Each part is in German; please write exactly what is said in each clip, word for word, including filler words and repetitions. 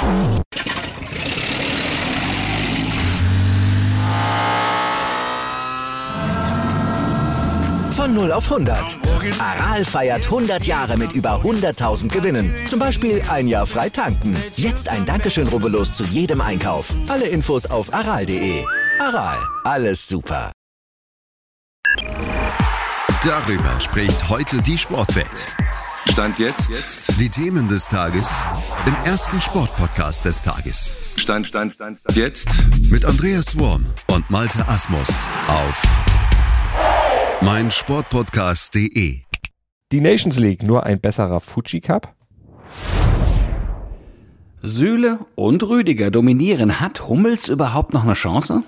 Von null auf hundert. Aral feiert hundert Jahre mit über hunderttausend Gewinnen. Zum Beispiel ein Jahr frei tanken. Jetzt ein Dankeschön, rubbellos zu jedem Einkauf. Alle Infos auf aral punkt de. Aral, alles super. Darüber spricht heute die Sportwelt. Stand jetzt. Die Themen des Tages im ersten Sportpodcast des Tages. Stand, Stand, Stand, Stand. Jetzt. Mit Andreas Worm und Malte Asmus auf meinsportpodcast punkt de. Die Nations League, nur ein besserer Fuji Cup? Süle und Rüdiger dominieren. Hat Hummels überhaupt noch eine Chance?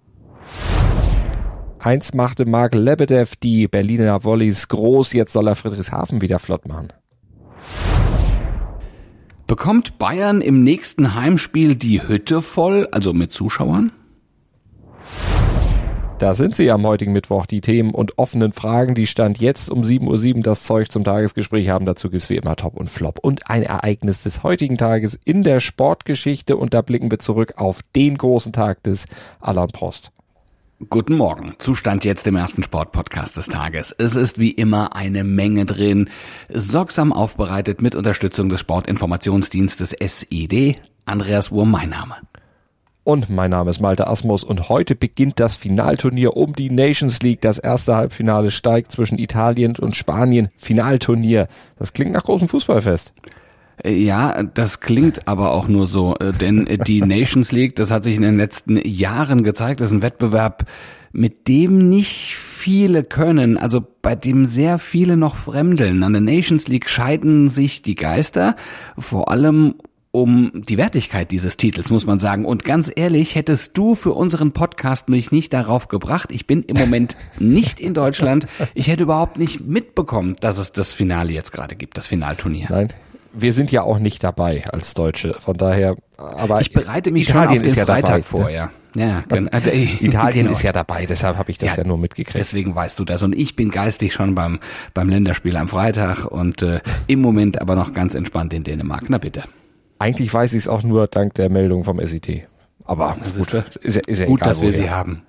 Eins machte Marc Lebedev die Berliner Volleys groß, jetzt soll er Friedrichshafen wieder flott machen. Bekommt Bayern im nächsten Heimspiel die Hütte voll, also mit Zuschauern? Da sind sie am heutigen Mittwoch, die Themen und offenen Fragen, die Stand jetzt um sieben Uhr sieben das Zeug zum Tagesgespräch haben. Dazu gibt's wie immer Top und Flop und ein Ereignis des heutigen Tages in der Sportgeschichte, und da blicken wir zurück auf den großen Tag des Alain Prost. Guten Morgen. Zustand jetzt im ersten Sportpodcast des Tages. Es ist wie immer eine Menge drin. Sorgsam aufbereitet mit Unterstützung des Sportinformationsdienstes S I D. Andreas Wurm, mein Name. Und mein Name ist Malte Asmus und heute beginnt das Finalturnier um die Nations League. Das erste Halbfinale steigt zwischen Italien und Spanien. Finalturnier. Das klingt nach großem Fußballfest. Ja, das klingt aber auch nur so, denn die Nations League, das hat sich in den letzten Jahren gezeigt, ist ein Wettbewerb, mit dem nicht viele können, also bei dem sehr viele noch fremdeln. An der Nations League scheiden sich die Geister, vor allem um die Wertigkeit dieses Titels, muss man sagen. Und ganz ehrlich, hättest du für unseren Podcast mich nicht darauf gebracht, ich bin im Moment nicht in Deutschland, ich hätte überhaupt nicht mitbekommen, dass es das Finale jetzt gerade gibt, das Finalturnier. Nein. Wir sind ja auch nicht dabei als Deutsche, von daher, aber ich bereite mich Italien schon auf den ist ja Freitag dabei, vor, ne? ja. Ja, genau. Italien genau. ist ja dabei, deshalb habe ich das ja, ja nur mitgekriegt. Deswegen weißt du das, und ich bin geistig schon beim beim Länderspiel am Freitag und äh, im Moment aber noch ganz entspannt in Dänemark. Na bitte. Eigentlich weiß ich es auch nur dank der Meldung vom S I T. Aber das gut, ist, ist, ja, ist ja gut, egal, dass wir woher. sie haben.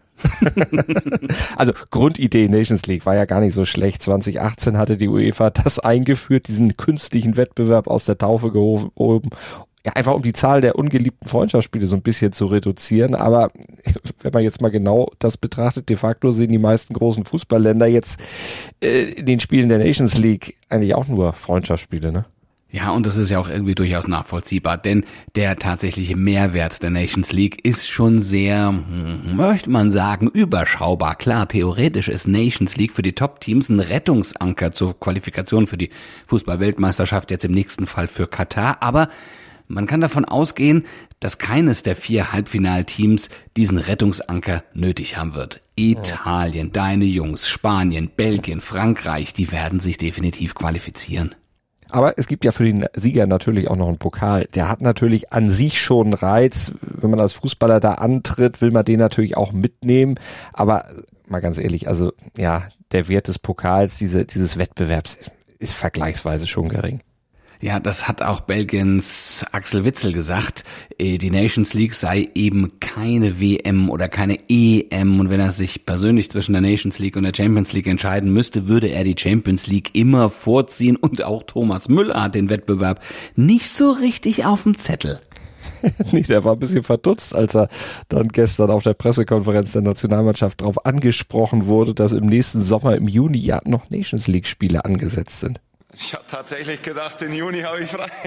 Also Grundidee Nations League war ja gar nicht so schlecht. zwanzig achtzehn hatte die UEFA das eingeführt, diesen künstlichen Wettbewerb aus der Taufe gehoben. Ja, einfach um die Zahl der ungeliebten Freundschaftsspiele so ein bisschen zu reduzieren. Aber wenn man jetzt mal genau das betrachtet, de facto sehen die meisten großen Fußballländer jetzt äh, in den Spielen der Nations League eigentlich auch nur Freundschaftsspiele, ne? Ja, und das ist ja auch irgendwie durchaus nachvollziehbar, denn der tatsächliche Mehrwert der Nations League ist schon sehr, hm, möchte man sagen, überschaubar. Klar, theoretisch ist Nations League für die Top-Teams ein Rettungsanker zur Qualifikation für die Fußball-Weltmeisterschaft, jetzt im nächsten Fall für Katar, aber man kann davon ausgehen, dass keines der vier Halbfinalteams diesen Rettungsanker nötig haben wird. Italien, deine Jungs, Spanien, Belgien, Frankreich, die werden sich definitiv qualifizieren. Aber es gibt ja für den Sieger natürlich auch noch einen Pokal. Der hat natürlich an sich schon einen Reiz. Wenn man als Fußballer da antritt, will man den natürlich auch mitnehmen. Aber mal ganz ehrlich, also ja, der Wert des Pokals, diese, dieses Wettbewerbs ist vergleichsweise schon gering. Ja, das hat auch Belgiens Axel Witsel gesagt. Die Nations League sei eben keine W M oder keine E M. Und wenn er sich persönlich zwischen der Nations League und der Champions League entscheiden müsste, würde er die Champions League immer vorziehen. Und auch Thomas Müller hat den Wettbewerb nicht so richtig auf dem Zettel. Nicht, er war ein bisschen verdutzt, als er dann gestern auf der Pressekonferenz der Nationalmannschaft darauf angesprochen wurde, dass im nächsten Sommer im Juni ja noch Nations League Spiele angesetzt sind. Ich habe tatsächlich gedacht, im Juni habe ich frei.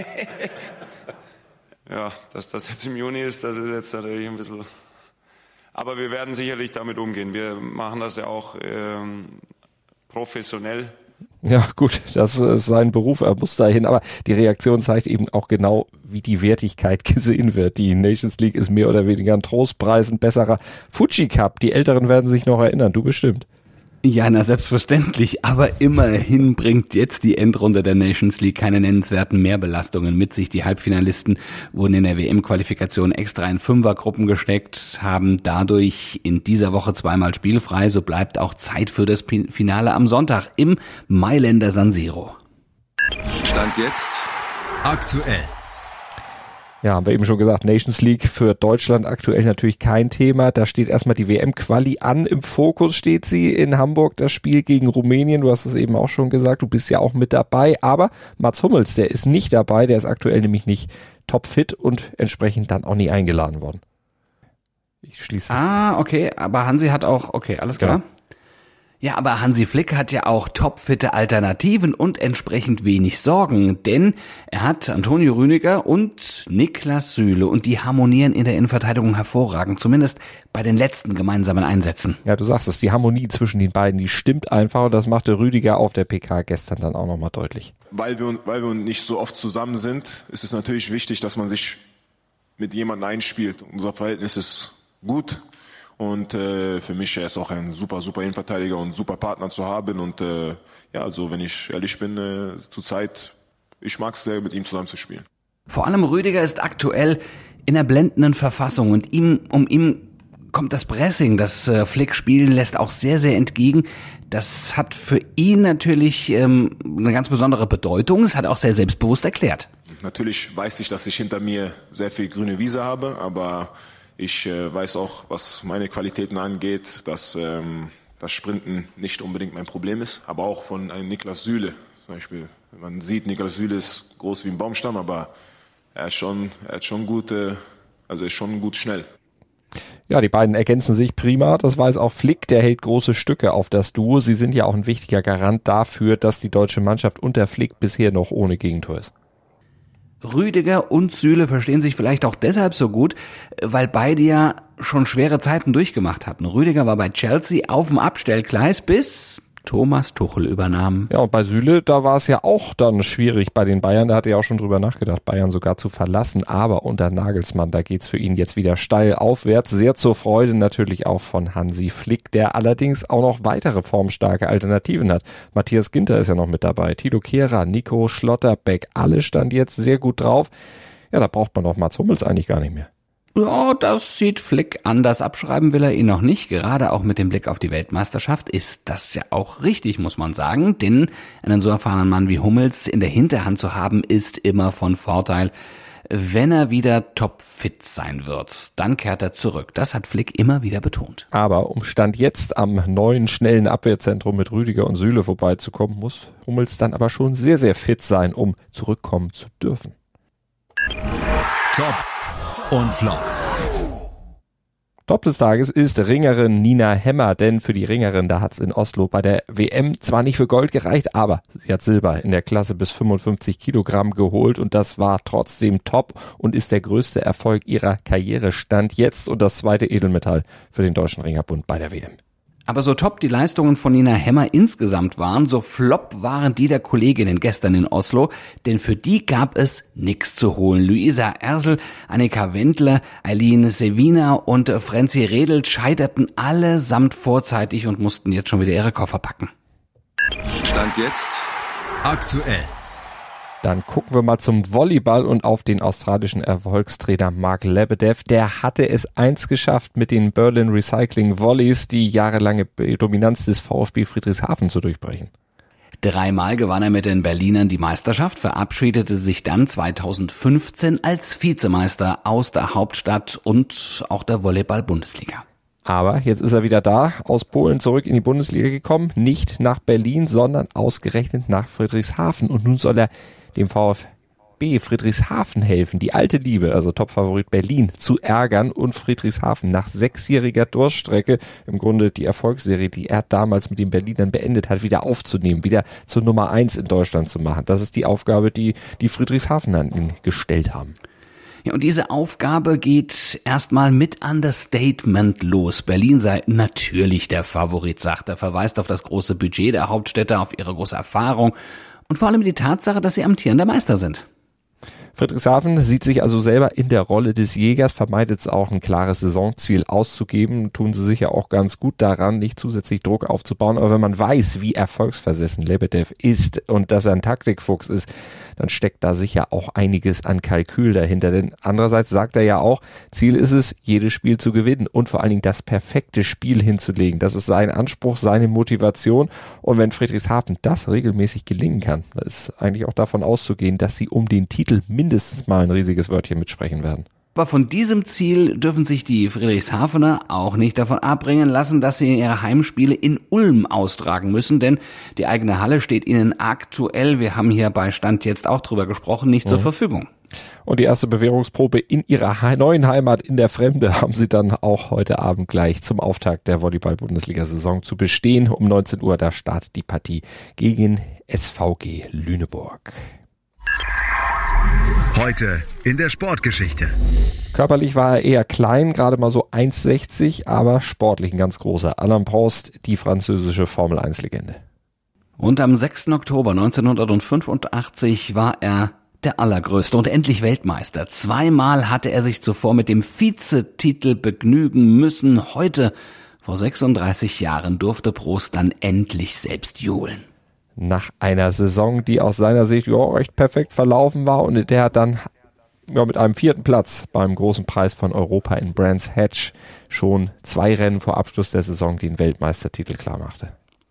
Ja, dass das jetzt im Juni ist, das ist jetzt natürlich ein bisschen... Aber wir werden sicherlich damit umgehen. Wir machen das ja auch ähm, professionell. Ja gut, das ist sein Beruf, er muss dahin, aber die Reaktion zeigt eben auch genau, wie die Wertigkeit gesehen wird. Die Nations League ist mehr oder weniger ein Trostpreis, ein besserer Fuji Cup. Die Älteren werden sich noch erinnern, du bestimmt. Ja, na selbstverständlich, aber immerhin bringt jetzt die Endrunde der Nations League keine nennenswerten Mehrbelastungen mit sich. Die Halbfinalisten wurden in der W M-Qualifikation extra in Fünfergruppen gesteckt, haben dadurch in dieser Woche zweimal spielfrei. So bleibt auch Zeit für das Finale am Sonntag im Mailänder San Siro. Stand jetzt aktuell. Ja, haben wir eben schon gesagt, Nations League für Deutschland aktuell natürlich kein Thema. Da steht erstmal die W M-Quali an. Im Fokus steht sie in Hamburg, das Spiel gegen Rumänien. Du hast es eben auch schon gesagt, du bist ja auch mit dabei. Aber Mats Hummels, der ist nicht dabei. Der ist aktuell nämlich nicht topfit und entsprechend dann auch nie eingeladen worden. Ich schließe es. Ah, okay, aber Hansi hat auch, okay, alles klar. Ja. Ja, aber Hansi Flick hat ja auch topfitte Alternativen und entsprechend wenig Sorgen, denn er hat Antonio Rüdiger und Niklas Süle und die harmonieren in der Innenverteidigung hervorragend, zumindest bei den letzten gemeinsamen Einsätzen. Ja, du sagst es, die Harmonie zwischen den beiden, die stimmt einfach und das machte Rüdiger auf der P K gestern dann auch nochmal deutlich. Weil wir, weil wir nicht so oft zusammen sind, ist es natürlich wichtig, dass man sich mit jemandem einspielt. Unser Verhältnis ist gut. Und äh, für mich er ist auch ein super, super Innenverteidiger und super Partner zu haben. Und äh, ja, also wenn ich ehrlich bin, äh, zur Zeit, ich mag es sehr, mit ihm zusammen zu spielen. Vor allem Rüdiger ist aktuell in einer blendenden Verfassung und ihm, um ihm kommt das Pressing, das äh, Flick spielen lässt, auch sehr, sehr entgegen. Das hat für ihn natürlich ähm, eine ganz besondere Bedeutung. Es hat er auch sehr selbstbewusst erklärt. Natürlich weiß ich, dass ich hinter mir sehr viel grüne Wiese habe, aber ich äh, weiß auch, was meine Qualitäten angeht, dass ähm, das Sprinten nicht unbedingt mein Problem ist. Aber auch von einem Niklas Süle zum Beispiel. Man sieht, Niklas Süle ist groß wie ein Baumstamm, aber er ist schon, er ist schon gut, äh, also ist schon gut schnell. Ja, die beiden ergänzen sich prima. Das weiß auch Flick, der hält große Stücke auf das Duo. Sie sind ja auch ein wichtiger Garant dafür, dass die deutsche Mannschaft unter Flick bisher noch ohne Gegentor ist. Rüdiger und Süle verstehen sich vielleicht auch deshalb so gut, weil beide ja schon schwere Zeiten durchgemacht hatten. Rüdiger war bei Chelsea auf dem Abstellgleis, bis Thomas Tuchel übernahm. Ja, und bei Süle, da war es ja auch dann schwierig bei den Bayern. Da hat er ja auch schon drüber nachgedacht, Bayern sogar zu verlassen. Aber unter Nagelsmann, da geht's für ihn jetzt wieder steil aufwärts. Sehr zur Freude natürlich auch von Hansi Flick, der allerdings auch noch weitere formstarke Alternativen hat. Matthias Ginter ist ja noch mit dabei. Thilo Kehrer, Nico Schlotterbeck, alle stand jetzt sehr gut drauf. Ja, da braucht man doch Mats Hummels eigentlich gar nicht mehr. Ja, das sieht Flick anders. Abschreiben will er ihn noch nicht. Gerade auch mit dem Blick auf die Weltmeisterschaft ist das ja auch richtig, muss man sagen. Denn einen so erfahrenen Mann wie Hummels in der Hinterhand zu haben, ist immer von Vorteil. Wenn er wieder topfit sein wird, dann kehrt er zurück. Das hat Flick immer wieder betont. Aber um Stand jetzt am neuen, schnellen Abwehrzentrum mit Rüdiger und Süle vorbeizukommen, muss Hummels dann aber schon sehr, sehr fit sein, um zurückkommen zu dürfen. Top und Flop. Top des Tages ist Ringerin Nina Hemmer, denn für die Ringerin, da hat's in Oslo bei der W M zwar nicht für Gold gereicht, aber sie hat Silber in der Klasse bis fünfundfünfzig Kilogramm geholt und das war trotzdem top und ist der größte Erfolg ihrer Karriere Stand jetzt und das zweite Edelmetall für den Deutschen Ringerbund bei der W M. Aber so top die Leistungen von Nina Hemmer insgesamt waren, so flop waren die der Kolleginnen gestern in Oslo, denn für die gab es nichts zu holen. Luisa Ersel, Annika Wendler, Eileen Sevina und Frenzi Redelt scheiterten allesamt vorzeitig und mussten jetzt schon wieder ihre Koffer packen. Stand jetzt aktuell. Dann gucken wir mal zum Volleyball und auf den australischen Erfolgstrainer Mark Lebedev. Der hatte es eins geschafft, mit den Berlin Recycling Volleys die jahrelange Dominanz des VfB Friedrichshafen zu durchbrechen. Dreimal gewann er mit den Berlinern die Meisterschaft, verabschiedete sich dann zweitausendfünfzehn als Vizemeister aus der Hauptstadt und auch der Volleyball-Bundesliga. Aber jetzt ist er wieder da, aus Polen zurück in die Bundesliga gekommen, nicht nach Berlin, sondern ausgerechnet nach Friedrichshafen. Und nun soll er dem VfB Friedrichshafen helfen, die alte Liebe, also Topfavorit Berlin, zu ärgern und Friedrichshafen nach sechsjähriger Durststrecke, im Grunde die Erfolgsserie, die er damals mit den Berlinern beendet hat, wieder aufzunehmen, wieder zur Nummer eins in Deutschland zu machen. Das ist die Aufgabe, die die Friedrichshafen an ihn gestellt haben. Ja, und diese Aufgabe geht erstmal mit Understatement los. Berlin sei natürlich der Favorit, sagt er, verweist auf das große Budget der Hauptstädte, auf ihre große Erfahrung und vor allem die Tatsache, dass sie amtierender Meister sind. Friedrichshafen sieht sich also selber in der Rolle des Jägers, vermeidet es auch, ein klares Saisonziel auszugeben. Tun sie sicher auch ganz gut daran, nicht zusätzlich Druck aufzubauen. Aber wenn man weiß, wie erfolgsversessen Lebedev ist und dass er ein Taktikfuchs ist, dann steckt da sicher auch einiges an Kalkül dahinter. Denn andererseits sagt er ja auch, Ziel ist es, jedes Spiel zu gewinnen und vor allen Dingen das perfekte Spiel hinzulegen. Das ist sein Anspruch, seine Motivation. Und wenn Friedrichshafen das regelmäßig gelingen kann, dann ist eigentlich auch davon auszugehen, dass sie um den Titel mit mindestens mal ein riesiges Wörtchen mitsprechen werden. Aber von diesem Ziel dürfen sich die Friedrichshafener auch nicht davon abbringen lassen, dass sie ihre Heimspiele in Ulm austragen müssen, denn die eigene Halle steht ihnen aktuell, wir haben hier bei Stand jetzt auch drüber gesprochen, nicht mhm. zur Verfügung. Und die erste Bewährungsprobe in ihrer neuen Heimat in der Fremde haben sie dann auch heute Abend gleich zum Auftakt der Volleyball-Bundesliga-Saison zu bestehen. Um neunzehn Uhr, da startet die Partie gegen S V G Lüneburg. Heute in der Sportgeschichte. Körperlich war er eher klein, gerade mal so eins sechzig, aber sportlich ein ganz großer. Alain Prost, die französische Formel eins Legende. Und am sechsten Oktober neunzehnhundertfünfundachtzig war er der Allergrößte und endlich Weltmeister. Zweimal hatte er sich zuvor mit dem Vizetitel begnügen müssen. Heute, vor sechsunddreißig Jahren, durfte Prost dann endlich selbst jubeln. Nach einer Saison, die aus seiner Sicht ja, recht perfekt verlaufen war und der hat dann ja, mit einem vierten Platz beim großen Preis von Europa in Brands Hatch schon zwei Rennen vor Abschluss der Saison den Weltmeistertitel klarmachte.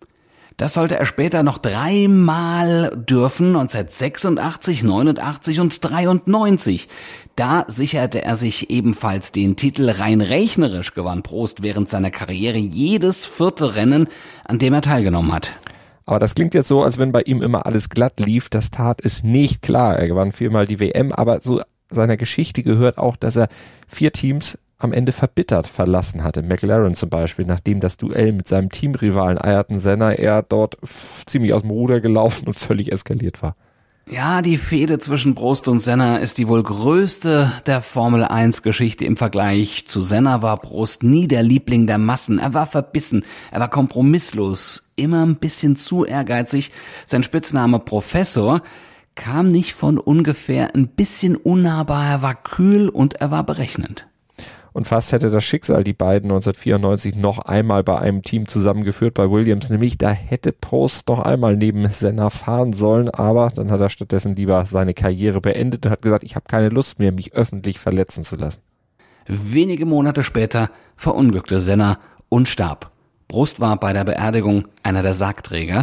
Das sollte er später noch dreimal dürfen, neunzehnhundertsechsundachtzig, neunundachtzig und dreiundneunzig. Da sicherte er sich ebenfalls den Titel. Rein rechnerisch gewann Prost während seiner Karriere jedes vierte Rennen, an dem er teilgenommen hat. Aber das klingt jetzt so, als wenn bei ihm immer alles glatt lief. Das tat es nicht. Klar, er gewann viermal die W M, aber zu seiner Geschichte gehört auch, dass er vier Teams am Ende verbittert verlassen hatte. McLaren zum Beispiel, nachdem das Duell mit seinem Teamrivalen Ayrton Senna er dort ziemlich aus dem Ruder gelaufen und völlig eskaliert war. Ja, die Fehde zwischen Prost und Senna ist die wohl größte der Formel eins Geschichte. Im Vergleich zu Senna war Prost nie der Liebling der Massen. Er war verbissen, er war kompromisslos, immer ein bisschen zu ehrgeizig. Sein Spitzname Professor kam nicht von ungefähr, ein bisschen unnahbar, er war kühl und er war berechnend. Und fast hätte das Schicksal die beiden neunzehnhundertvierundneunzig noch einmal bei einem Team zusammengeführt bei Williams, nämlich da hätte Prost noch einmal neben Senna fahren sollen, aber dann hat er stattdessen lieber seine Karriere beendet und hat gesagt, ich habe keine Lust mehr, mich öffentlich verletzen zu lassen. Wenige Monate später verunglückte Senna und starb. Prost war bei der Beerdigung einer der Sargträger.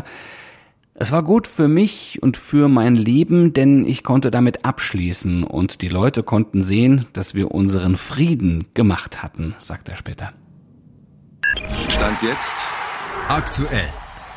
Es war gut für mich und für mein Leben, denn ich konnte damit abschließen und die Leute konnten sehen, dass wir unseren Frieden gemacht hatten, sagt er später. Stand jetzt aktuell.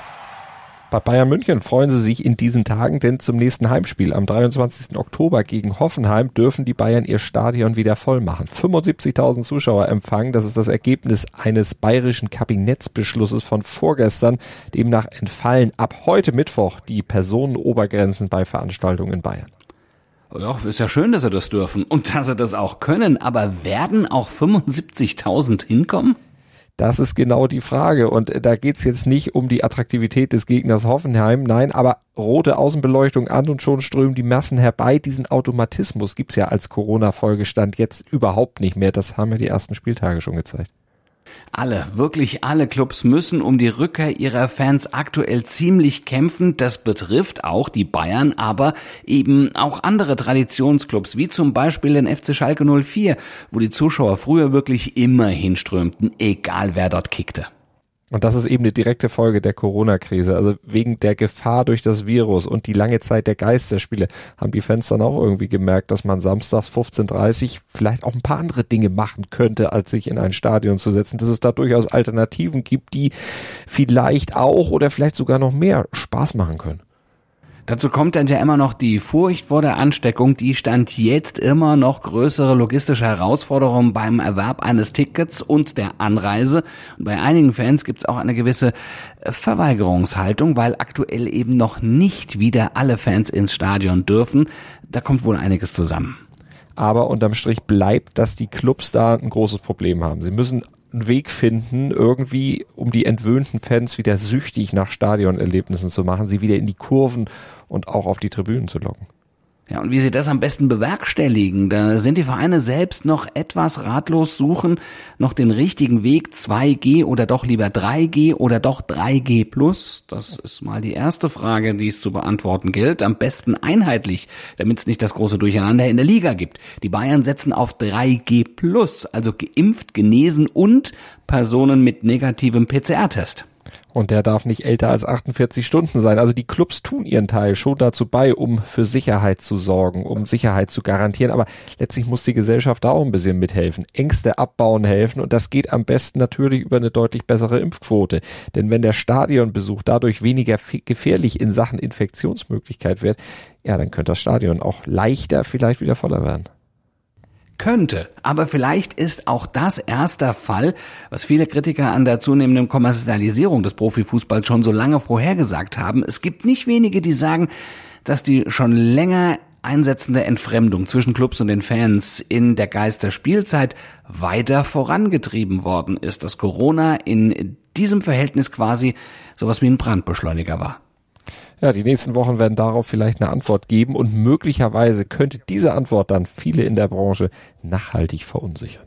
Bei Bayern München freuen sie sich in diesen Tagen, denn zum nächsten Heimspiel am dreiundzwanzigsten Oktober gegen Hoffenheim dürfen die Bayern ihr Stadion wieder voll machen. fünfundsiebzigtausend Zuschauer empfangen, das ist das Ergebnis eines bayerischen Kabinettsbeschlusses von vorgestern. Demnach entfallen ab heute Mittwoch die Personenobergrenzen bei Veranstaltungen in Bayern. Ja, ist ja schön, dass sie das dürfen und dass sie das auch können, aber werden auch fünfundsiebzigtausend hinkommen? Das ist genau die Frage und da geht's jetzt nicht um die Attraktivität des Gegners Hoffenheim, nein, aber rote Außenbeleuchtung an und schon strömen die Massen herbei. Diesen Automatismus gibt's ja als Corona-Folgestand jetzt überhaupt nicht mehr, das haben ja die ersten Spieltage schon gezeigt. Alle, wirklich alle Clubs müssen um die Rückkehr ihrer Fans aktuell ziemlich kämpfen. Das betrifft auch die Bayern, aber eben auch andere Traditionsclubs, wie zum Beispiel den F C Schalke null vier, wo die Zuschauer früher wirklich immer hinströmten, egal wer dort kickte. Und das ist eben eine direkte Folge der Corona-Krise. Also wegen der Gefahr durch das Virus und die lange Zeit der Geisterspiele haben die Fans dann auch irgendwie gemerkt, dass man samstags fünfzehn Uhr dreißig vielleicht auch ein paar andere Dinge machen könnte, als sich in ein Stadion zu setzen. Dass es da durchaus Alternativen gibt, die vielleicht auch oder vielleicht sogar noch mehr Spaß machen können. Dazu kommt dann ja immer noch die Furcht vor der Ansteckung, die stand jetzt immer noch größere logistische Herausforderungen beim Erwerb eines Tickets und der Anreise. Und bei einigen Fans gibt es auch eine gewisse Verweigerungshaltung, weil aktuell eben noch nicht wieder alle Fans ins Stadion dürfen. Da kommt wohl einiges zusammen. Aber unterm Strich bleibt, dass die Clubs da ein großes Problem haben. Sie müssen einen Weg finden, irgendwie, um die entwöhnten Fans wieder süchtig nach Stadionerlebnissen zu machen, sie wieder in die Kurven und auch auf die Tribünen zu locken. Ja, und wie sie das am besten bewerkstelligen, da sind die Vereine selbst noch etwas ratlos, suchen noch den richtigen Weg, zwei G oder doch lieber drei G oder doch drei G plus. Das ist mal die erste Frage, die es zu beantworten gilt. Am besten einheitlich, damit es nicht das große Durcheinander in der Liga gibt. Die Bayern setzen auf drei G plus, also geimpft, genesen und Personen mit negativem P C R-Test. Und der darf nicht älter als achtundvierzig Stunden sein. Also die Clubs tun ihren Teil schon dazu bei, um für Sicherheit zu sorgen, um Sicherheit zu garantieren. Aber letztlich muss die Gesellschaft da auch ein bisschen mithelfen. Ängste abbauen helfen. Und das geht am besten natürlich über eine deutlich bessere Impfquote. Denn wenn der Stadionbesuch dadurch weniger f- gefährlich in Sachen Infektionsmöglichkeit wird, ja, dann könnte das Stadion auch leichter vielleicht wieder voller werden. Könnte, aber vielleicht ist auch das erst der Fall, was viele Kritiker an der zunehmenden Kommerzialisierung des Profifußballs schon so lange vorhergesagt haben. Es gibt nicht wenige, die sagen, dass die schon länger einsetzende Entfremdung zwischen Clubs und den Fans in der Geist der Spielzeit weiter vorangetrieben worden ist, dass Corona in diesem Verhältnis quasi sowas wie ein Brandbeschleuniger war. Ja, die nächsten Wochen werden darauf vielleicht eine Antwort geben und möglicherweise könnte diese Antwort dann viele in der Branche nachhaltig verunsichern.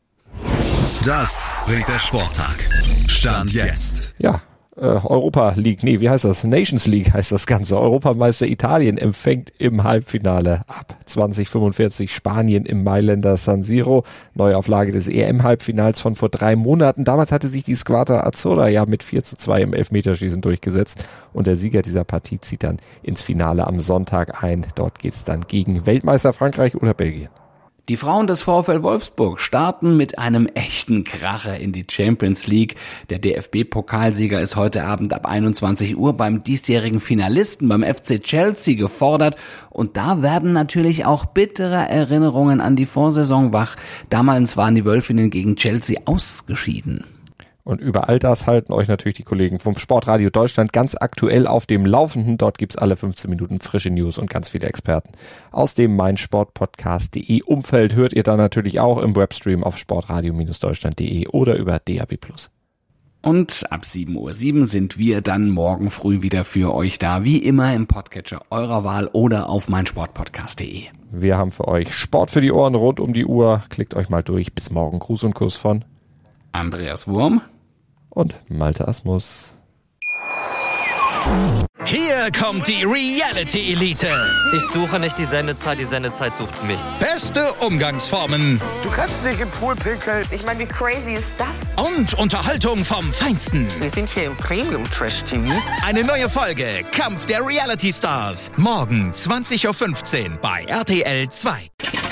Das bringt der Sporttag. Stand jetzt. Ja, äh, Europa League, nee, wie heißt das? Nations League heißt das Ganze. Europameister Italien empfängt im Halbfinale ab zwanzig fünfundvierzig Spanien im Mailänder San Siro. Neuauflage des E M-Halbfinals von vor drei Monaten. Damals hatte sich die Squadra Azzurra ja mit vier zu zwei im Elfmeterschießen durchgesetzt. Und der Sieger dieser Partie zieht dann ins Finale am Sonntag ein. Dort geht's dann gegen Weltmeister Frankreich oder Belgien. Die Frauen des VfL Wolfsburg starten mit einem echten Kracher in die Champions League. Der D F B-Pokalsieger ist heute Abend ab einundzwanzig Uhr beim diesjährigen Finalisten, beim F C Chelsea, gefordert. Und da werden natürlich auch bittere Erinnerungen an die Vorsaison wach. Damals waren die Wölfinnen gegen Chelsea ausgeschieden. Und über all das halten euch natürlich die Kollegen vom Sportradio Deutschland ganz aktuell auf dem Laufenden. Dort gibt's alle fünfzehn Minuten frische News und ganz viele Experten. Aus dem meinsportpodcast punkt de Umfeld hört ihr dann natürlich auch im Webstream auf sportradio Deutschland punkt de oder über D A B plus. Und ab sieben Uhr sieben sind wir dann morgen früh wieder für euch da, wie immer im Podcatcher eurer Wahl oder auf meinsportpodcast punkt de. Wir haben für euch Sport für die Ohren rund um die Uhr. Klickt euch mal durch. Bis morgen. Gruß und Kuss von Andreas Wurm und Malte Asmus. Hier kommt die Reality Elite. Ich suche nicht die Sendezeit, die Sendezeit sucht mich. Beste Umgangsformen. Du kannst nicht im Pool pinkeln. Ich meine, wie crazy ist das? Und Unterhaltung vom Feinsten. Wir sind hier im Premium-Trash-T V. Eine neue Folge Kampf der Reality Stars. Morgen zwanzig Uhr fünfzehn bei R T L zwei.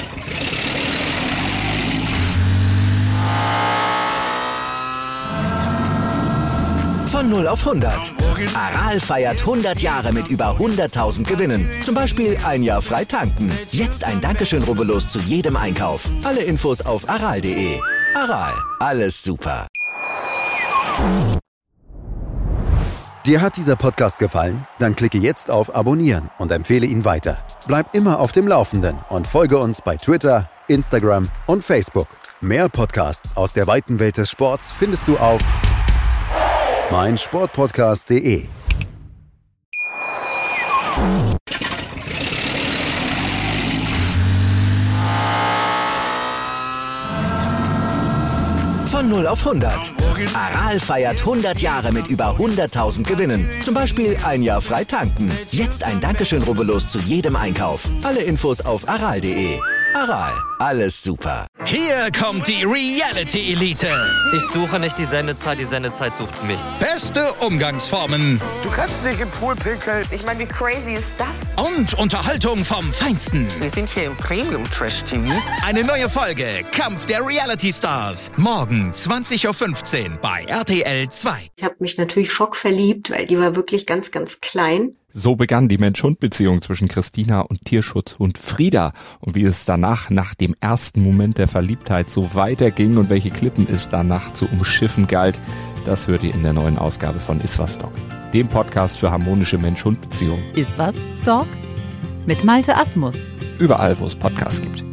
Von null auf hundert. Aral feiert hundert Jahre mit über hunderttausend Gewinnen. Zum Beispiel ein Jahr frei tanken. Jetzt ein Dankeschön, rubbellos zu jedem Einkauf. Alle Infos auf aral punkt de. Aral, alles super. Dir hat dieser Podcast gefallen? Dann klicke jetzt auf Abonnieren und empfehle ihn weiter. Bleib immer auf dem Laufenden und folge uns bei Twitter, Instagram und Facebook. Mehr Podcasts aus der weiten Welt des Sports findest du auf meinsportpodcast punkt de. Von null auf hundert. Aral feiert hundert Jahre mit über hunderttausend Gewinnen. Zum Beispiel ein Jahr frei tanken. Jetzt ein Dankeschön, rubbellos zu jedem Einkauf. Alle Infos auf aral punkt de. Aral, alles super. Hier kommt die Reality Elite. Ich suche nicht die Sendezeit, die Sendezeit sucht mich. Beste Umgangsformen. Du kannst nicht im Pool pinkeln. Ich meine, wie crazy ist das? Und Unterhaltung vom Feinsten. Wir sind hier im Premium-Trash-T V. Eine neue Folge Kampf der Reality Stars. Morgen zwanzig Uhr fünfzehn bei R T L zwei. Ich habe mich natürlich schockverliebt, weil die war wirklich ganz, ganz klein. So begann die Mensch-Hund-Beziehung zwischen Christina und Tierschutzhund Frieda. Und wie es danach, nach dem ersten Moment der Verliebtheit, so weiterging und welche Klippen es danach zu umschiffen galt, das hört ihr in der neuen Ausgabe von Iswas Dog, dem Podcast für harmonische Mensch-Hund-Beziehungen. Iswas Dog? Mit Malte Asmus. Überall, wo es Podcasts gibt.